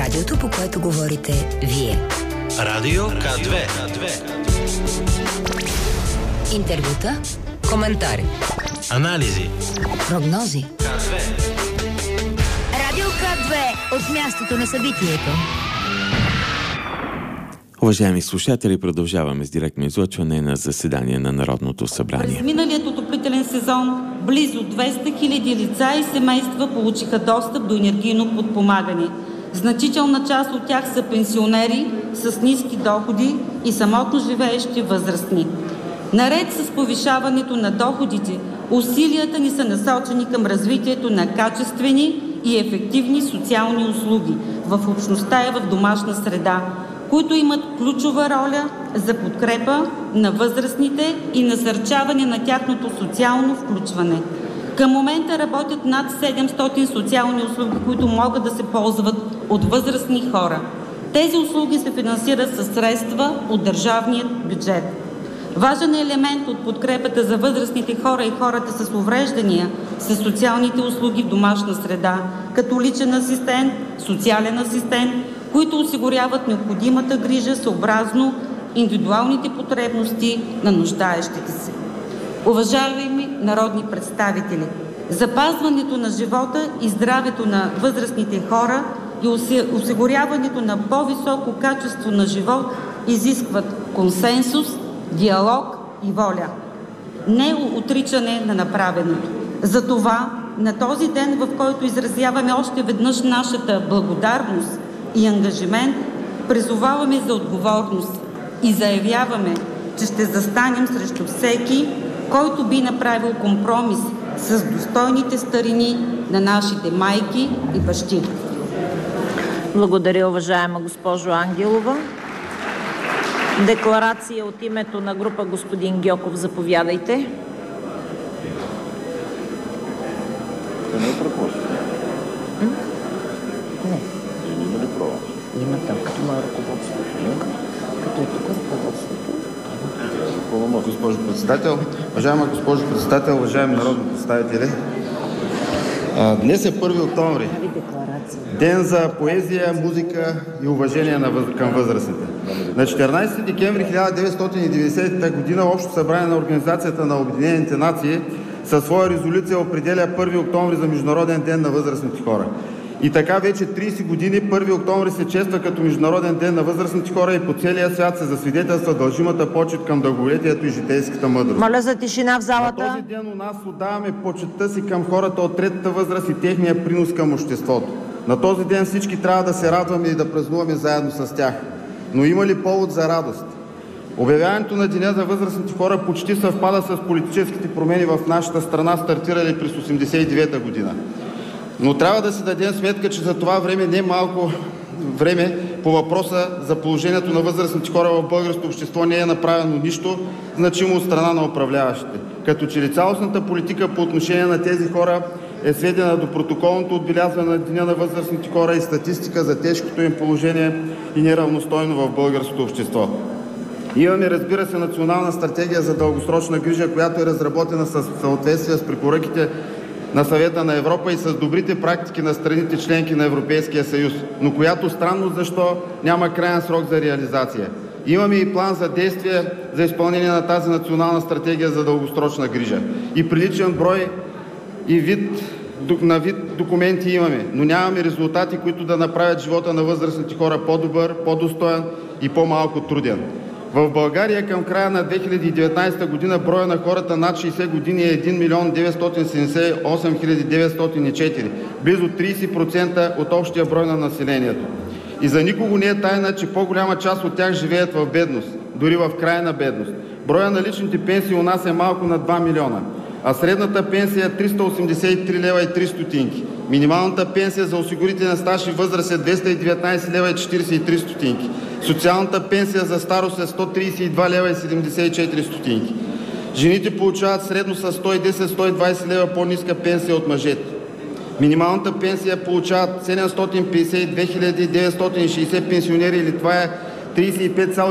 Радиото, по което говорите вие. Радио К2. Интервюта, коментари, анализи, прогнози. К2. Радио К2 от мястото на събитието. Уважаеми слушатели, продължаваме с директно излъчване на заседание на Народното събрание. През миналият отоплителен сезон близо 200 000 лица и семейства получиха достъп до енергийно подпомагане. Значителна част от тях са пенсионери с ниски доходи и самотно живеещи възрастни. Наред с повишаването на доходите, усилията ни са насочени към развитието на качествени и ефективни социални услуги в общността и в домашна среда, които имат ключова роля за подкрепа на възрастните и насърчаване на тяхното социално включване. Към момента работят над 700 социални услуги, които могат да се ползват от възрастни хора. Тези услуги се финансират със средства от държавния бюджет. Важен елемент от подкрепата за възрастните хора и хората с увреждания са социалните услуги в домашна среда, като личен асистент, социален асистент, които осигуряват необходимата грижа съобразно индивидуалните потребности на нуждаещите се. Уважаеми народни представители, запазването на живота и здравето на възрастните хора и осигуряването на по-високо качество на живот изискват консенсус, диалог и воля. Не отричане на направеното. Затова на този ден, в който изразяваме още веднъж нашата благодарност и ангажимент, призоваваме за отговорност и заявяваме, че ще застанем срещу всеки, който би направил компромис с достойните старини на нашите майки и бащи. Благодаря, уважаема госпожо Ангелова. Декларация от името на група, господин Гьоков, заповядайте. Не е прокос. Не. Има ли права? Има там, като ма ръководство. Като е тук ръководството. Госпожо председател, уважаема госпожо председател, уважаеми народни представители, днес е 1 октомври. Ден за поезия, музика и уважение към възрастните. На 14 декември 1990 година Общо събрание на Организацията на Обединените нации със своя резолюция определя 1 октомври за Международен ден на възрастните хора. И така вече 30 години 1 октомври се чества като Международен ден на възрастните хора и по целия свят се засвидетелства дължимата почет към дълголетието и житейската мъдрост. Моля за тишина в залата. На този ден у нас отдаваме почетта си към хората от третата възраст и техния принос към обществото. На този ден всички трябва да се радваме и да празнуваме заедно с тях. Но има ли повод за радост? Обявяването на Деня за възрастните хора почти съвпада с политическите промени в нашата страна, стартирали през 1989 година. Но трябва да си дадем сметка, че за това време не малко време по въпроса за положението на възрастните хора в българското общество не е направено нищо значимо от страна на управляващите. Като че ли цялостната политика по отношение на тези хора е сведена до протоколното отбелязване на Деня на възрастните хора и статистика за тежкото им положение и неравностойно в българското общество. Имаме, разбира се, национална стратегия за дългосрочна грижа, която е разработена в съответствие с препоръките на Съвета на Европа и с добрите практики на страните членки на Европейския съюз, но която странно защо няма краен срок за реализация. Имаме и план за действие за изпълнение на тази национална стратегия за дългосрочна грижа. И приличен брой и вид документи имаме, но нямаме резултати, които да направят живота на възрастните хора по-добър, по-достоен и по-малко труден. В България към края на 2019 година броя на хората над 60 години е 1 978 904, близо 30% от общия брой на населението. И за никого не е тайна, че по-голяма част от тях живеят в бедност, дори в крайна бедност. Броя на личните пенсии у нас е малко над 2 милиона, а средната пенсия е 383 лева и 3 стотинки. Минималната пенсия за осигурителен стаж и възраст е 219 лева и 43 стотинки. Социалната пенсия за старост е 132 лева и 74 стотинки. Жените получават средно с 110-120 лева по-ниска пенсия от мъжете. Минималната пенсия получават 752 960 пенсионери, или това е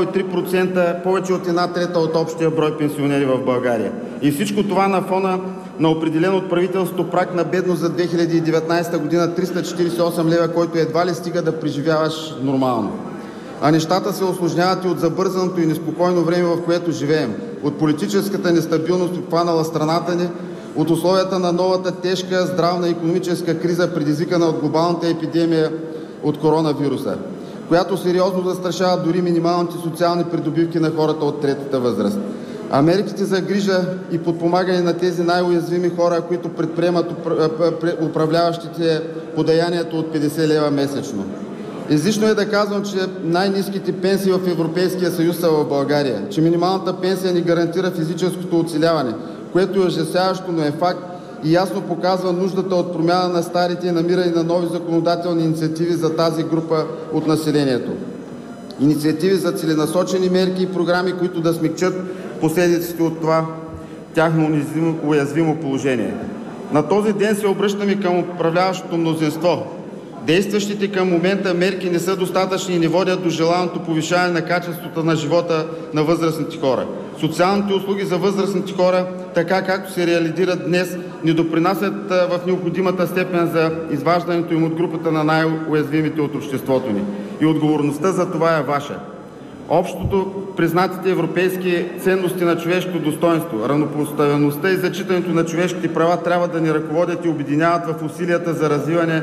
35,3%, повече от 1/3 от общия брой пенсионери в България. И всичко това на фона на определен от правителството праг на бедност за 2019 година 348 лева, който едва ли стига да преживяваш нормално. А нещата се усложняват и от забързаното и неспокойно време, в което живеем, от политическата нестабилност, обхванала страната ни, от условията на новата тежка здравна и икономическа криза, предизвикана от глобалната епидемия от коронавируса, която сериозно застрашава дори минималните социални придобивки на хората от третата възраст. А мерките за грижа и подпомагане на тези най-уязвими хора, които предприемат управляващите подаянието от 50 лева месечно. Излишно е да казвам, че най-ниските пенсии в Европейския съюз са в България, че минималната пенсия ни гарантира физическото оцеляване, което е ужасяващо, но е факт и ясно показва нуждата от промяна на старите и намиране на нови законодателни инициативи за тази група от населението. Инициативи за целенасочени мерки и програми, които да смекчат последиците от това тяхно уязвимо положение. На този ден се обръщаме към управляващото мнозинство. Действащите към момента мерки не са достатъчни и не водят до желаното повишаване на качеството на живота на възрастните хора. Социалните услуги за възрастните хора, така както се реализират днес, не допринасят в необходимата степен за изваждането им от групата на най-уязвимите от обществото ни. И отговорността за това е ваша. Общото признатите европейски ценности на човешкото достоинство, равнопоставеността и зачитането на човешките права трябва да ни ръководят и обединяват в усилията за развиване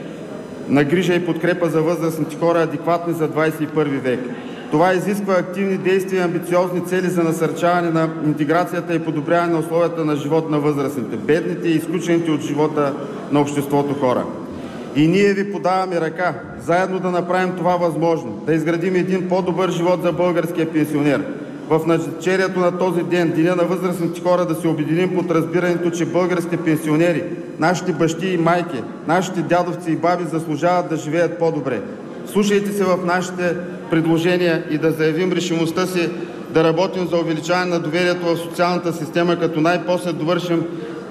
на грижа и подкрепа за възрастните хора, адекватни за 21 век. Това изисква активни действия и амбициозни цели за насърчаване на интеграцията и подобряване на условията на живот на възрастните, бедните и изключените от живота на обществото хора. И ние ви подаваме ръка, заедно да направим това възможно, да изградим един по-добър живот за българския пенсионер. В навечерието на този ден, Деня на възрастните хора, да се обединим под разбирането, че българските пенсионери, нашите бащи и майки, нашите дядовци и баби заслужават да живеят по-добре. Слушайте се в нашите предложения и да заявим решимостта си да работим за увеличаване на доверието в социалната система, като най-после довършим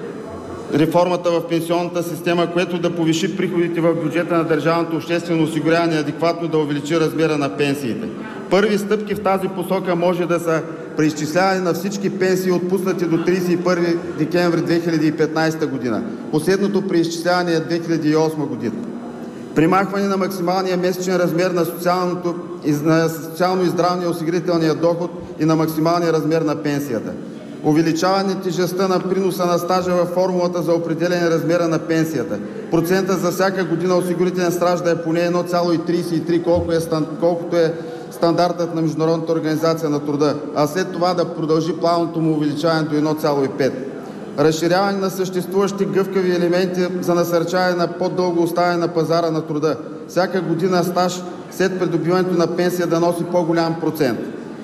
реформата в пенсионната система, което да повиши приходите в бюджета на държавното обществено осигуряване и адекватно да увеличи размера на пенсиите. Първи стъпки в тази посока може да са преизчисляване на всички пенсии, отпуснати до 31 декември 2015 година. Последното преизчисляване е 2008 година. Премахване на максималния месечен размер на социално и здравния осигурителния доход и на максималния размер на пенсията. Увеличаване тежестта на приноса на стажа във формулата за определяне размера на пенсията. Процента за всяка година осигурителен стаж да е поне 1,33, колкото е стандартът на Международната организация на труда, а след това да продължи плавното му увеличаване до 1,5. Разширяване на съществуващи гъвкави елементи за насърчаване на по-дълго оставане на пазара на труда. Всяка година стаж след придобиването на пенсия да носи по-голям процент.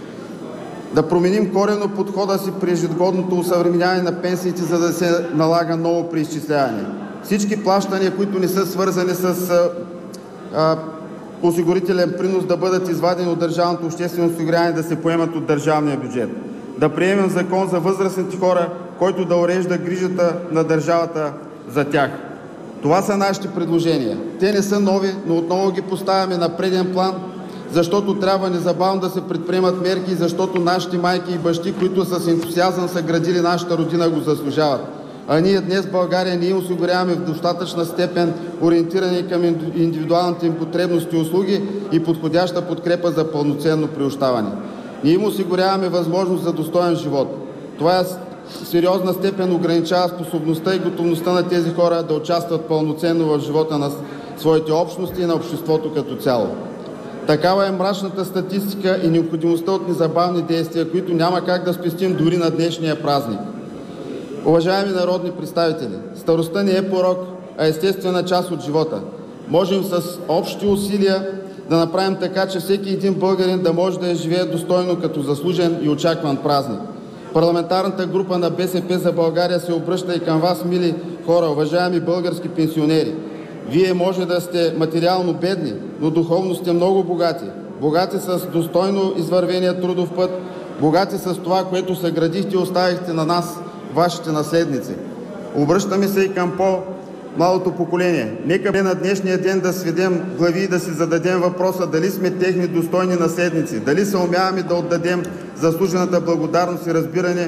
Да променим коренно подхода си при ежегодното усъвременяване на пенсиите, за да се налага ново преизчисляване. Всички плащания, които не са свързани с осигурителен принос, да бъдат извадени от държавното обществено осигуряване, да се поемат от държавния бюджет. Да приемем закон за възрастните хора, който да урежда грижата на държавата за тях. Това са нашите предложения. Те не са нови, но отново ги поставяме на преден план, защото трябва незабавно да се предприемат мерки, защото нашите майки и бащи, които с ентусиазъм са градили нашата родина, го заслужават. А ние днес в България не им осигуряваме в достатъчна степен ориентирани към индивидуалните им потребности и услуги и подходяща подкрепа за пълноценно приобщаване. Ние им осигуряваме възможност за достоен живот. Това е сериозна степен ограничава способността и готовността на тези хора да участват пълноценно в живота на своите общности и на обществото като цяло. Такава е мрачната статистика и необходимостта от незабавни действия, които няма как да спестим дори на днешния празник. Уважаеми народни представители, старостта не е порок, а естествена част от живота. Можем с общи усилия да направим така, че всеки един българин да може да я живее достойно като заслужен и очакван празник. Парламентарната група на БСП за България се обръща и към вас, мили хора, уважаеми български пенсионери. Вие може да сте материално бедни, но духовно сте много богати. Богати с достойно извървения трудов път, богати с това, което съградихте и оставихте на нас, вашите наследници. Обръщаме се и към по-малото поколение. Нека на днешния ден да сведем глави и да си зададем въпроса дали сме техни достойни наследници, дали се умяваме да отдадем заслужената благодарност и разбиране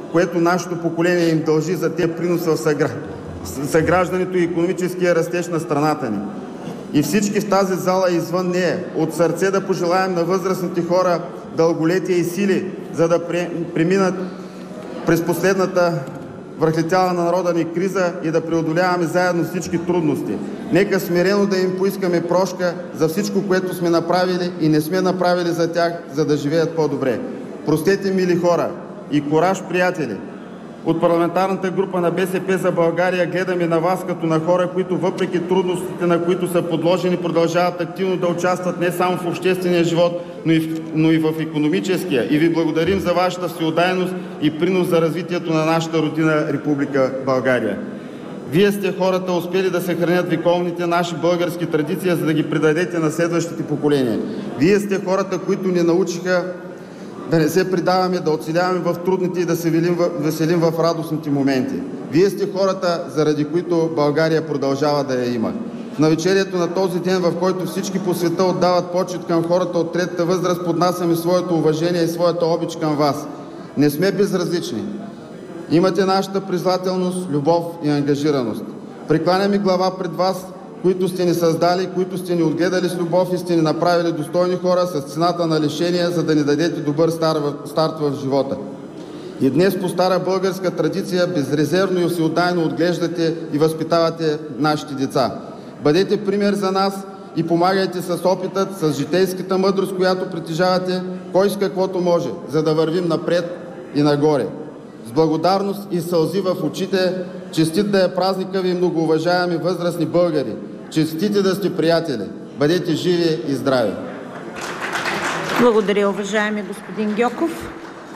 което нашето поколение им дължи за тези принос в съграждането и икономическия растеж на страната ни. И всички в тази зала и извън нея от сърце да пожелаем на възрастните хора дълголетие и сили, за да преминат през последната връхлетяла на народа ни криза и да преодоляваме заедно всички трудности. Нека смирено да им поискаме прошка за всичко, което сме направили и не сме направили за тях, за да живеят по-добре. Простете, мили хора, и кураж, приятели! От парламентарната група на БСП за България гледаме на вас като на хора, които въпреки трудностите, на които са подложени, продължават активно да участват не само в обществения живот, но и в икономическия. И ви благодарим за вашата всеотдайност и принос за развитието на нашата родина Република България. Вие сте хората, успели да съхранят вековните наши български традиции, за да ги предадете на следващите поколения. Вие сте хората, които ни научиха да не се предаваме, да оцеляваме в трудните и да се веселим в радостните моменти. Вие сте хората, заради които България продължава да я има. В навечерието на този ден, в който всички по света отдават почит към хората от третата възраст, поднасяме своето уважение и своята обич към вас. Не сме безразлични. Имате нашата признателност, любов и ангажираност. Прекланяме глава пред вас, които сте ни създали, които сте ни отгледали с любов и сте ни направили достойни хора с цената на лишения, за да ни дадете добър старт в живота. И днес по стара българска традиция безрезервно и всеотдайно отглеждате и възпитавате нашите деца. Бъдете пример за нас и помагайте с опитът, с житейската мъдрост, която притежавате, кой с каквото може, за да вървим напред и нагоре. С благодарност и сълзи в очите, честит да е празника ви, многоуважаеми възрастни българи. Честите да сте приятели. Бъдете живи и здрави! Благодаря, уважаеми господин Гьоков.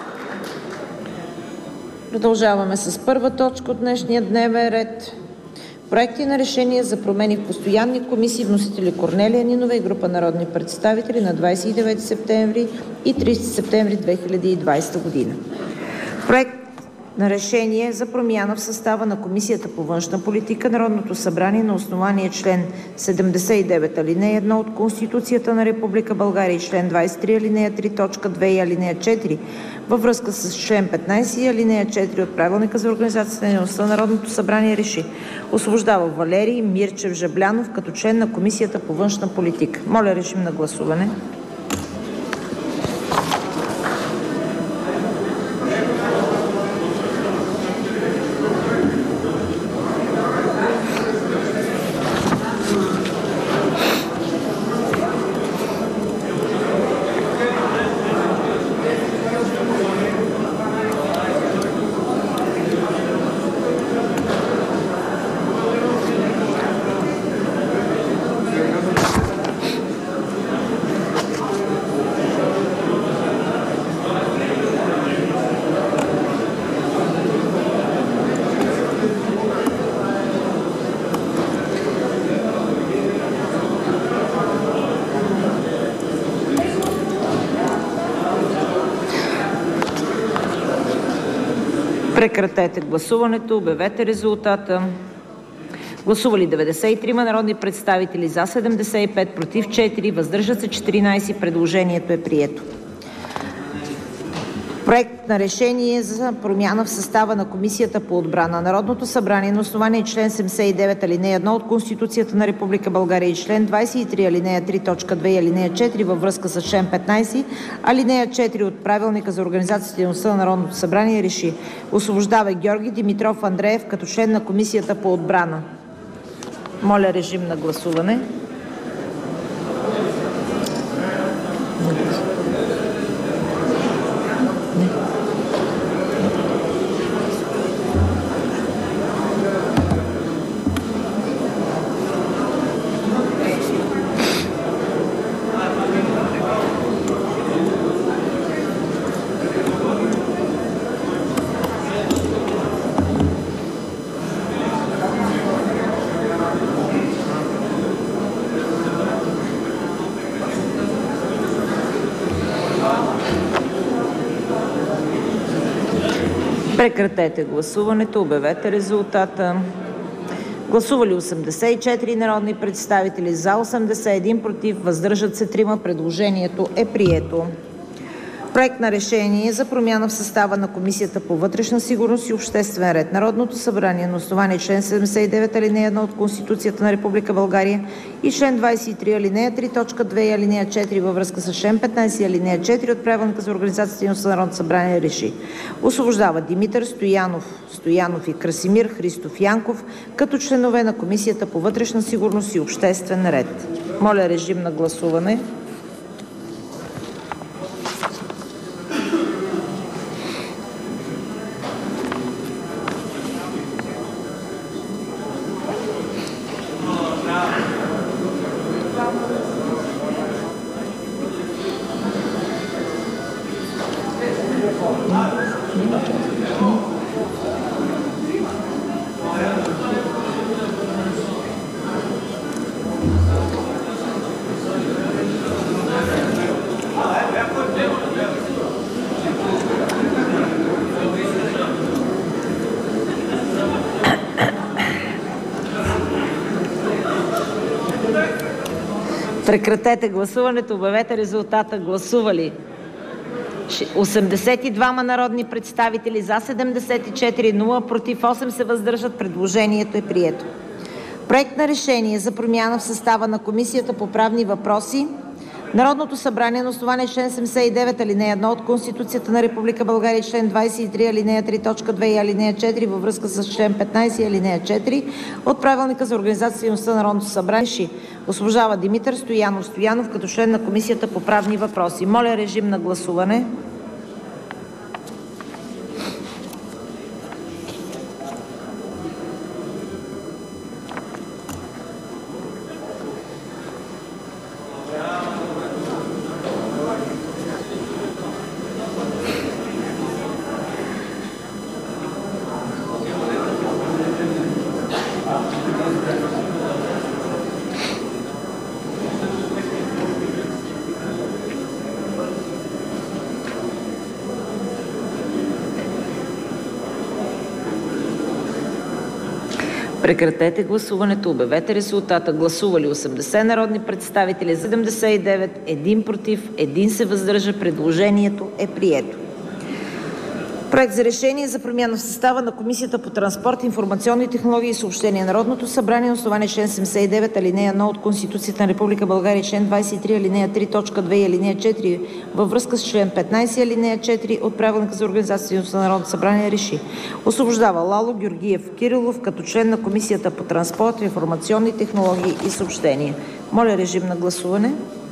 Продължаваме с първа точка от днешния дневен ред. Проекти на решение за промени в постоянни комисии. Вносители Корнелия Нинова и група народни представители на 29 септември и 30 септември 2020 година. Проект на решение за промяна в състава на Комисията по външна политика. Народното събрание на основание член 79 алинея 1 от Конституцията на Република България и член 23 алинея 3 точка 2 и алинея 4 във връзка с член 15 и алинея 4 от Правилника за организацията на дейността на Народното събрание реши: освобождава Валерий Мирчев Жаблянов като член на Комисията по външна политика. Моля, режим на гласуване. Прекратете гласуването, обявете резултата. Гласували 93 народни представители, за 75, против 4, въздържат се 14. Предложението е прието. Проект на решение за промяна в състава на Комисията по отбрана. Народното събрание на основание член 79 алинея 1 от Конституцията на Република България и член 23 алинея 3 точка 2 и алинея 4 във връзка с член 15 алинея 4 от Правилника за организацията и дейността на Народното събрание реши: освобождава Георги Димитров Андреев като член на Комисията по отбрана. Моля, режим на гласуване. Прекратете гласуването, обявете резултата. Гласували 84 народни представители, за 81, против, въздържат се 3. Предложението е прието. Проект на решение за промяна в състава на Комисията по вътрешна сигурност и обществен ред. Народното събрание на основание член 79 алинея 1 от Конституцията на Република България и член 23 алинея 3 точка 2 и алинея 4 във връзка с член 15 алинея 4 от Правилника за организацията и дейността на Народното събрание реши: освобождава Димитър Стоянов и Красимир Христов Янков като членове на Комисията по вътрешна сигурност и обществен ред. Моля, режим на гласуване. Прекратете гласуването, обявете резултата. Гласували 82 народни представители, за 74, 0 против, 8 се въздържат. Предложението е прието. Проект на решение за промяна в състава на Комисията по правни въпроси. Народното събрание на основание член 79 алинея 1 от Конституцията на Република България и член 23 алинея 3 точка 2 и алинея 4 във връзка с член 15 алинея 4 от Правилника за организацията и дейността на Народното събрание реши: освобождава Димитър Стоянов като член на Комисията по правни въпроси. Моля, режим на гласуване. Прекратете гласуването, обявете резултата. Гласували 80 народни представители, 79, 1 против, 1 се въздържа. Предложението е прието. Проект за решение за промяна в състава на Комисията по транспорт, информационни технологии и съобщения. Народното събрание на основание член 79 алинея 1 от Конституцията на Република България и член 23 алинея 3 точка 2 и алинея 4 във връзка с член 15 алинея 4 от Правилника за организацията и дейността на Народното събрание реши: освобождава Лало Георгиев Кирилов като член на Комисията по транспорт, информационни технологии и съобщения. Моля, режим на гласуване.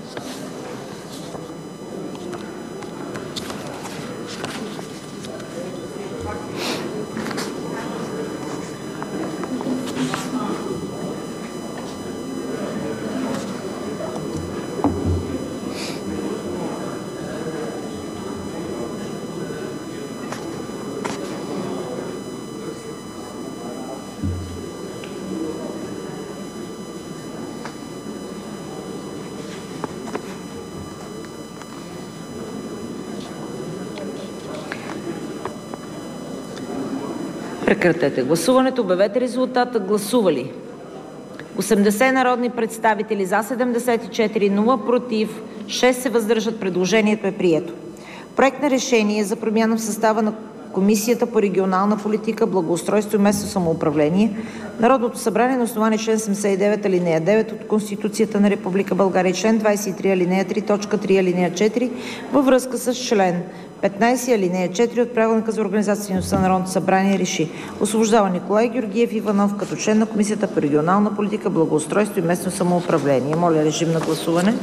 Прекратете гласуването, обявете резултата. Гласували 80 народни представители, за 74, 0 против, 6 се въздържат. Предложението е прието. Проект на решение за промяна в състава на Комисията по регионална политика, благоустройство и местно самоуправление. Народното събрание на основание член 79 алинея 9 от Конституцията на Република България и член 23 алинея 3 точка 3 алинея 4 във връзка с член 15 алинея 4 от Правилника за организацията и дейността на Народното събрание реши: освобождава Николай Георгиев Иванов като член на Комисията по регионална политика, благоустройство и местно самоуправление. Моля, режим на гласуване.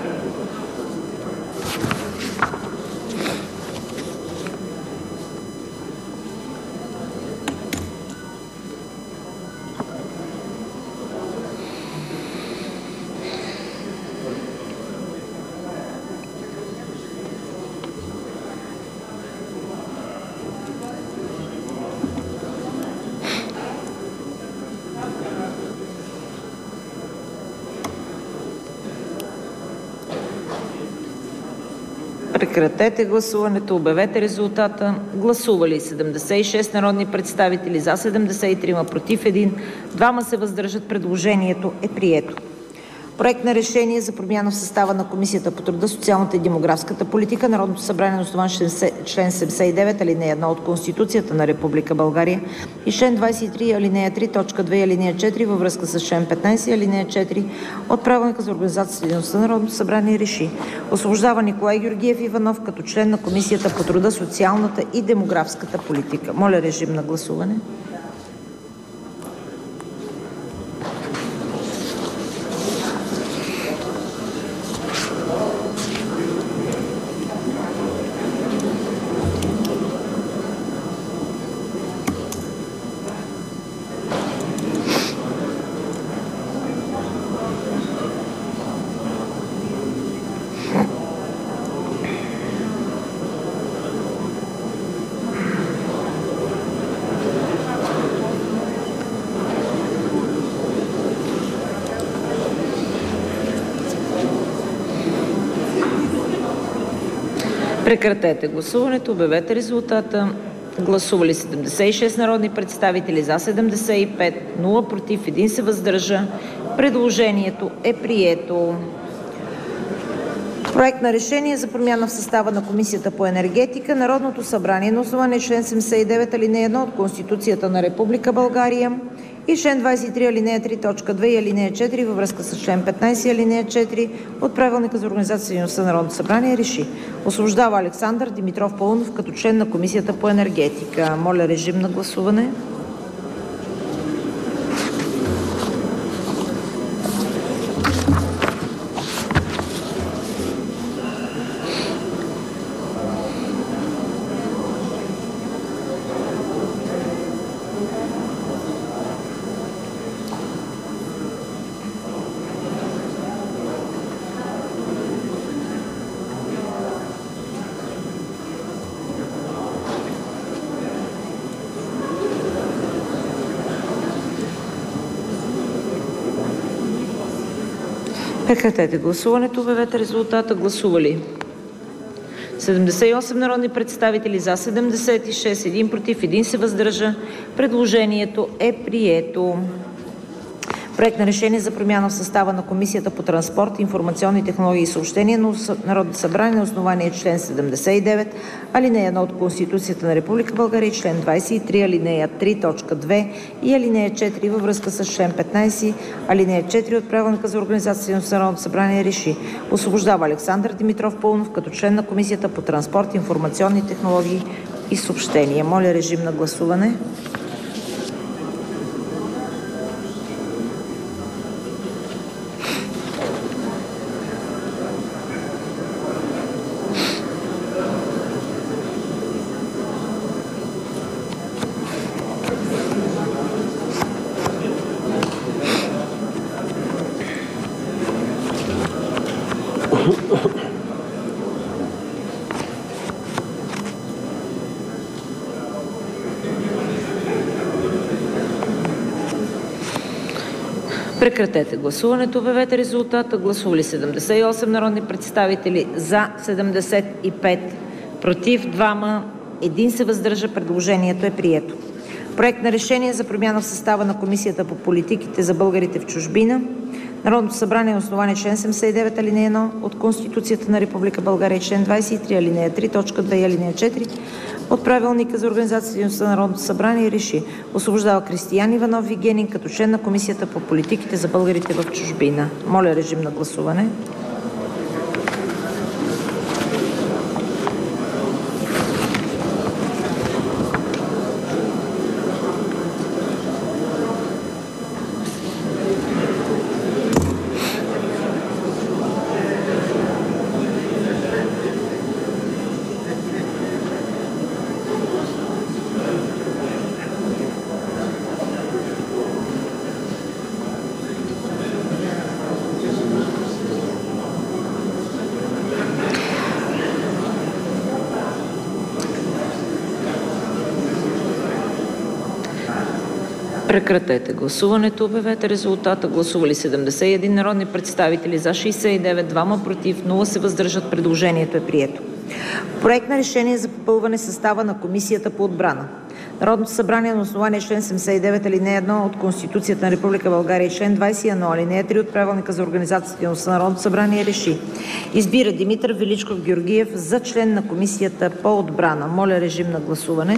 Прекратете гласуването, обявете резултата. Гласували 76 народни представители, за 73, против 1, 2 се въздържат. Предложението е прието. Проект на решение за промяна в състава на Комисията по труда, социалната и демографската политика. Народното събрание на основание член 79, алинея 1 от Конституцията на Република България и член 23, алинея 3, точка 2 и алинея 4 във връзка с член 15, алинея 4 от Правилника за организацията и дейността на Народното събрание реши: освобождава Николай Георгиев Иванов като член на Комисията по труда, социалната и демографската политика. Моля, режим на гласуване. Прекратете гласуването, обявете резултата. Гласували 76 народни представители, за 75, 0 против, 1 се въздържа. Предложението е прието. Проект на решение за промяна в състава на Комисията по енергетика. Народното събрание на основание член 79, алинея 1 от Конституцията на Република България и член 23, алинея 3, точка 2 и алинея 4 във връзка с член 15, алинея 4 от Правилника за организацията и дейността на Народното събрание реши: освобождава Александър Димитров Паунов като член на Комисията по енергетика. Моля, режим на гласуване. Прекратете гласуването, обявете резултата. Гласували 78 народни представители, за 76, 1 против, 1 се въздържа. Предложението е прието. Проект на решение за промяна в състава на Комисията по транспорт, информационни технологии и съобщения на Народното събрание на основание член 79, алинея 1 от Конституцията на Република България и член 23, алинея 3, точка 2 и алинея 4 във връзка с член 15, алинея 4 от Правилника за организацията и дейността на Народното събрание реши: освобождава Александър Димитров Паунов като член на Комисията по транспорт, информационни технологии и съобщения. Моля, режим на гласуване. Прекратете гласуването, обявете резултата. Гласували 78 народни представители, за 75, против 2, 1 се въздържа. Предложението е прието. Проект на решение за промяна в състава на Комисията по политиките за българите в чужбина. Народното събрание на основание член 79, алинея 1 от Конституцията на Република България и член 23, алинея 3, точка 2 и алинея 4 от Правилника за организацията и дейността на Народното събрание реши: освобождава Кристиян Иванов Вигенин като член на Комисията по политиките за българите в чужбина. Моля, режим на гласуване. Прекратете гласуването, обявете резултата. Гласували 71 народни представители, за 69, 2 против, 0 се въздържат. Предложението е прието. Проект на решение за попълване състава на Комисията по отбрана. Народното събрание на основание член 79 алинея 1 от Конституцията на Република България и член 21 алинея 3 от Правилника за организацията и дейността на Народното събрание реши: избира Димитър Величков Георгиев за член на Комисията по отбрана. Моля, режим на гласуване.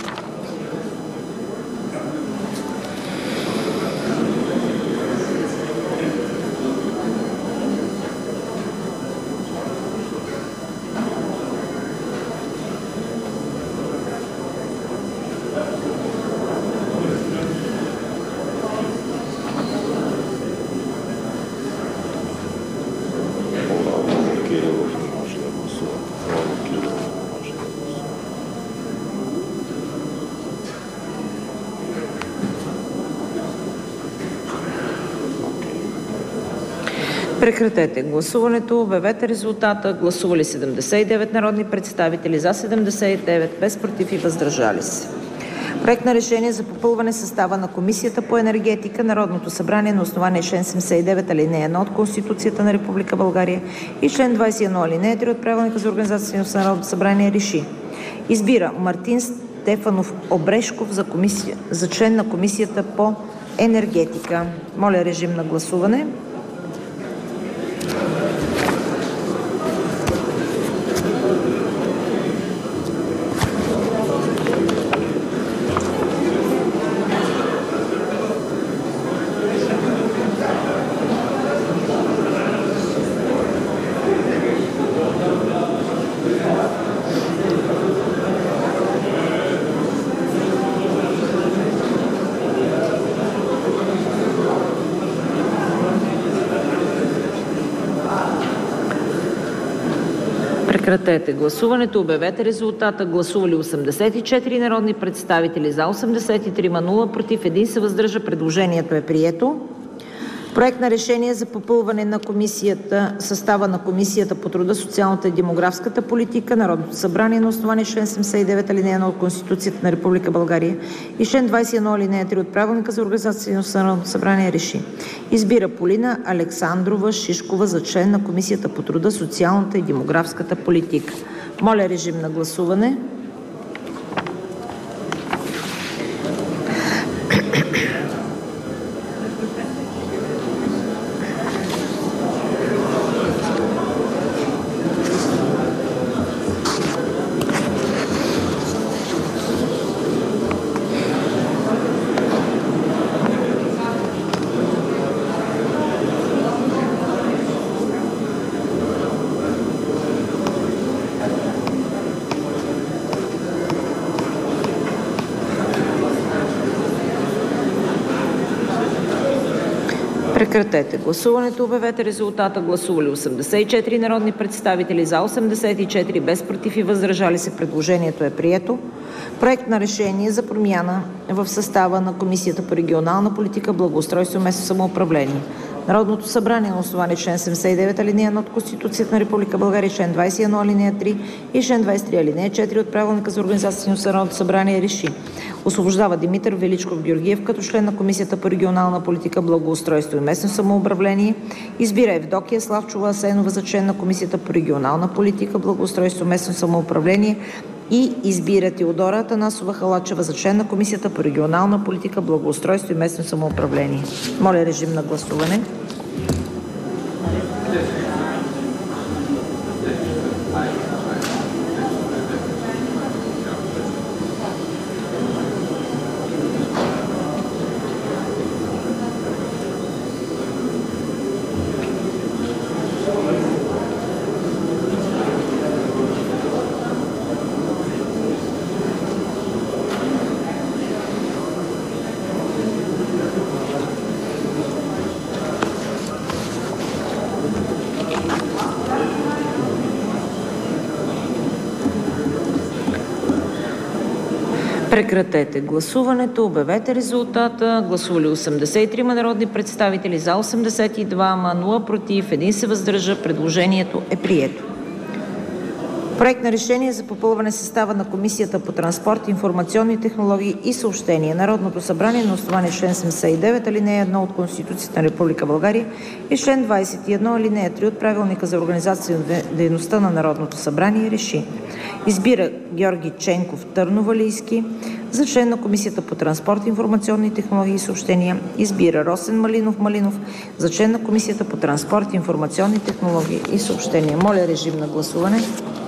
Прекратете гласуването. Обявете резултата. Гласували 79 народни представители, за 79, без против и въздържали се. Проект на решение за попълване състава на Комисията по енергетика. Народното събрание на основание член 79 алинея 1 от Конституцията на Република България и член 21 алинея 3 от Правилника за организацията и дейността на Народното събрание реши: избира Мартин Стефанов Обрешков за член на Комисията по енергетика. Моля, режим на гласуване. Прекратете гласуването. Обявете резултата. Гласували 84 народни представители, за 83, 0 против, 1 се въздържа. Предложението е прието. Проект на решение за попълване на състава на Комисията по труда, социалната и демографската политика. Народното събрание на основание член 79 алинея 1 от Конституцията на Република България и член 21 алинея 3 от Правилника за организацията и дейността на Народното събрание реши: избира Полина Александрова Шишкова за член на Комисията по труда, социалната и демографската политика. Моля, режим на гласуване. Прекратете гласуването. Обявете резултата. Гласували 84 народни представители, за 84, без против и въздържали се. Предложението е прието. Проект на решение за промяна в състава на Комисията по регионална политика, благоустройство и местно самоуправление. Народното събрание на основание член 79 алинея 1 от Конституцията на Република България, член 21 алинея 3 и член 23 алинея 4 от Правилника за организацията и дейността на Народното събрание реши: освобождава Димитър Величков Георгиев като член на Комисията по регионална политика, благоустройство и местно самоуправление. Избира Евдокия Славчова Асенова за член на Комисията по регионална политика, благоустройство и местно самоуправление. И избира Теодора Атанасова Халачева за член на Комисията по регионална политика, благоустройство и местно самоуправление. Моля, режим на гласуване. Прекратете гласуването. Обявете резултата. Гласували 83 народни представители, за 82, 0 против, 1 се въздържа. Предложението е прието. Проект на решение за попълване състава на Комисията по транспорт, информационни технологии и съобщения. Народното събрание на основание член 79 алинея 1 от Конституцията на Република България и член 21 алинея 3 от Правилника за организация и дейността на Народното събрание реши: избира Георги Ченков Търновалийски За член на Комисията по транспорт, информационни технологии и съобщения избира Росен Малинов Малинов. За член на Комисията по транспорт, информационни технологии и съобщения. Моля, режим на гласуване.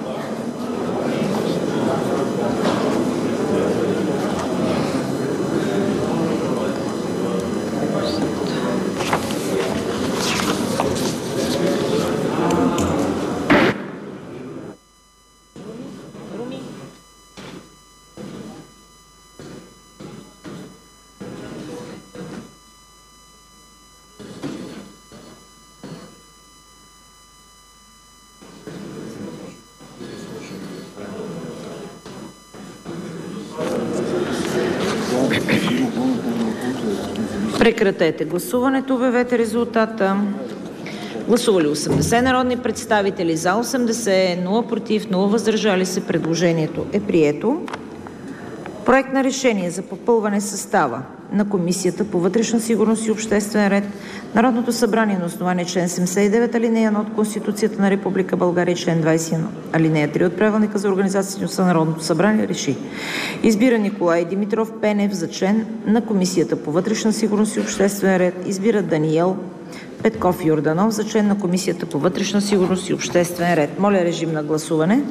Прекратете гласуването, обявете резултата. Гласували 80 народни представители, за 80, 0 против, 0 въздържали се. Предложението е прието. Проект на решение за попълване състава на Комисията по вътрешна сигурност и обществен ред. Народното събрание на основание член 79 алинея 1 от Конституцията на Република България и член 21 алинея 3 от Правилника за организацията на Народното събрание реши: избира Николай Димитров Пенев за член на Комисията по вътрешна сигурност и обществен ред. Избира Даниел Петков Йорданов за член на Комисията по вътрешна сигурност и обществен ред. Моля, режим на гласуване.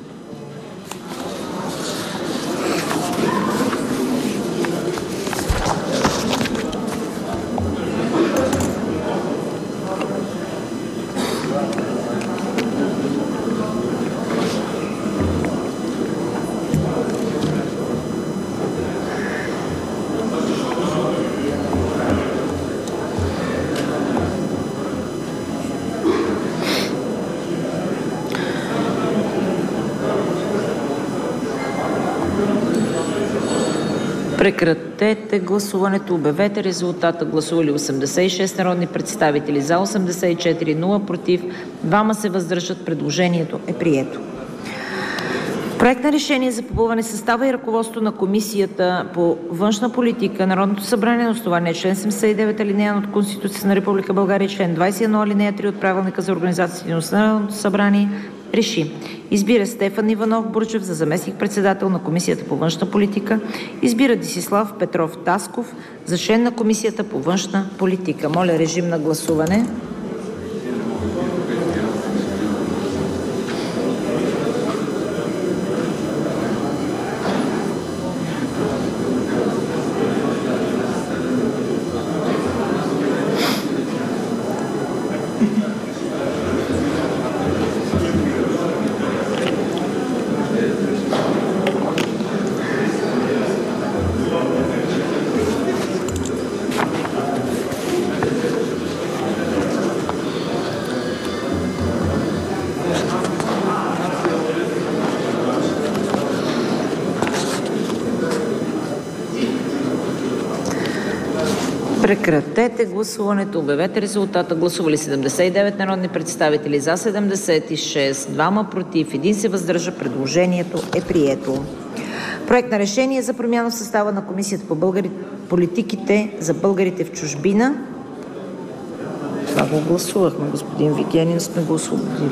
Прекратете гласуването, обявете резултата. Гласували 86 народни представители, за 84, 0 против, 2 се въздържат. Предложението е прието. Проект на решение за попълване състава и ръководство на Комисията по външна политика. Народното събрание на основание член 79 алинея от Конституцията на Република България и член 21 алинея 3 от Правилника за организацията и дейността на Народното събрание реши: избира Стефан Иванов Бурджев за заместник-председател на Комисията по външна политика. Избира Десислав Петров Тасков за член на Комисията по външна политика. Моля, режим на гласуване. Прекратете гласуването, обявете резултата. Гласували 79 народни представители, за 76, 2 против, 1 се въздържа. Предложението е прието. Проект на решение за промяна в състава на Комисията по политиките за българите в чужбина. Това го гласувахме, господин Вигенин, сме го освободили.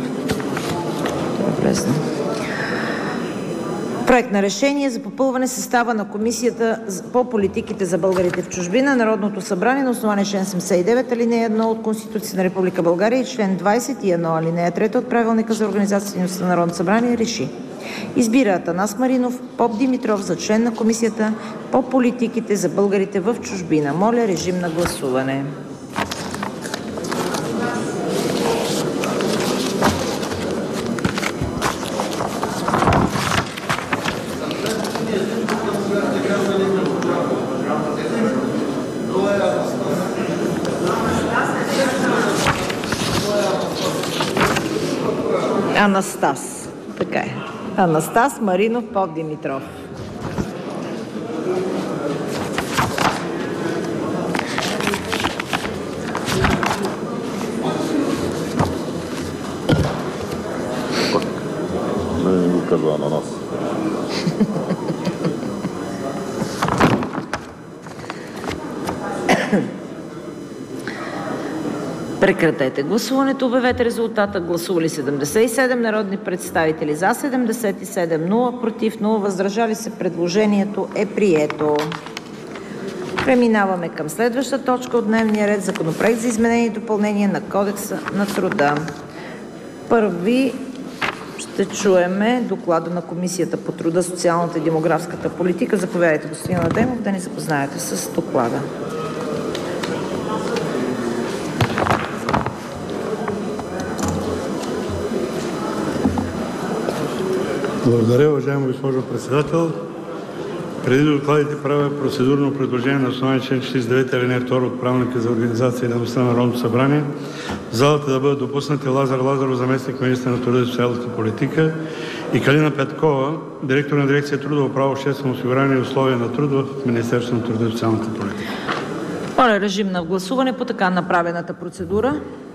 Проект на решение за попълване състава на Комисията по политиките за българите в чужбина. Народното събрание на основание член 79 алинея 1 от Конституцията на Република България и член 21 алинея 3 от Правилника за организацията и дейността на Народното събрание реши: избира Атанас Маринов Попдимитров за член на Комисията по политиките за българите в чужбина. Моля, режим на гласуване. Анастас. Така е. Анастас Маринов Попдимитров. Не го казва ананас. Прекратете гласуването. Обявете резултата. Гласували 77 народни представители, за 77, 0 против, 0 въздържали се. Предложението е прието. Преминаваме към следваща точка от дневния ред. Законопроект за изменение и допълнение на Кодекса на труда. Първи ще чуеме доклада на Комисията по труда, социалната и демографската политика. Заповядайте, господин Адемов, да ни запознаете с доклада. Благодаря, уважаема госпожо Председател. Преди докладите правя процедурно предложение на основание член 49 ал. 2 от Правилника за организация и дейността на Народното събрание в залата да бъдат допуснати Лазар Лазаров, заместник-министър на труда и социалната политика, и Калина Петкова, директор на дирекция Трудово право, обществено осигуряване и условия на труд в Министерството на труда и социалната политика. Моля, режим на гласуване по така направената процедура.